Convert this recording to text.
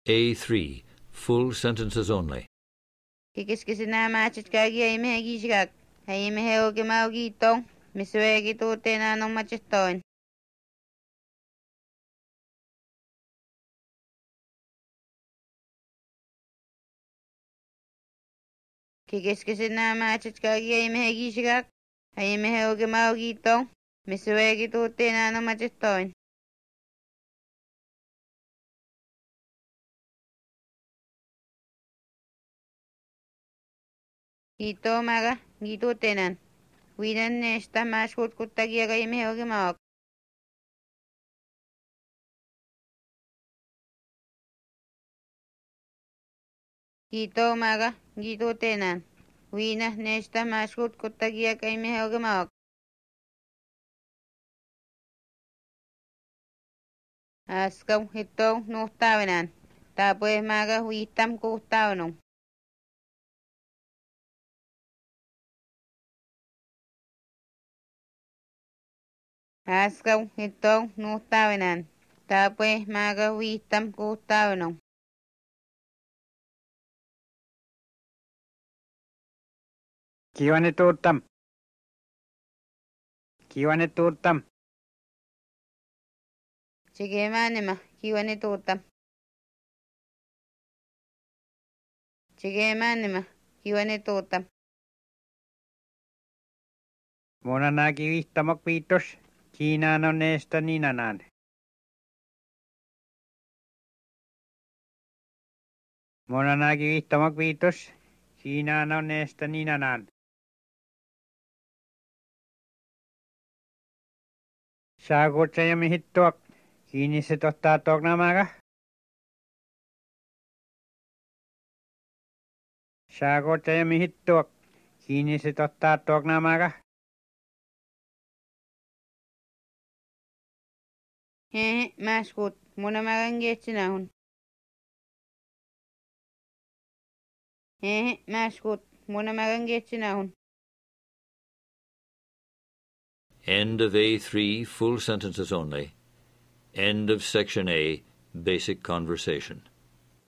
A3. Full sentences only. Kikiskisinamachikagi aimehegishigak. Aimeheugimaugitong. Misuegitutenanong machistoin. Kikiskisinamachikagi aimehegishigak. Aimeheugimaugitong. Misuegitutenanong machistoin. Ito maga gitutenan. Winan nesta mashkut kutagiaga imeheugimaok. Ito maga gitutenan. Winan nesta mashkut kutagiaga imeheugimaok. Askaw hitong nuhtawinan. Tapos maga witam kuhtawinon. Askaw hitong nuhtawinan. Tapos maga witam kuhtawinon. Kiwanituuttam. Kiwanituuttam. Sige manima kiwanituuttam. Sige manima kiwanituuttam. Monanaki vihtamak viitos. Kiinaan neesta ninanaan. Monanaki vihtamak viitos. Kiinaan neesta ninanaan. Saakutsaja mihittuak. Kiinniset ottaa tognamaga. Saakutsaja mihittuak. Kiinniset ottaa tognamaga. Hehe mashkut. Munamagan getsinahun. Hehe mashkut. Munamagan getsinahun. End of A3. Full sentences only. End of Section A. Basic conversation.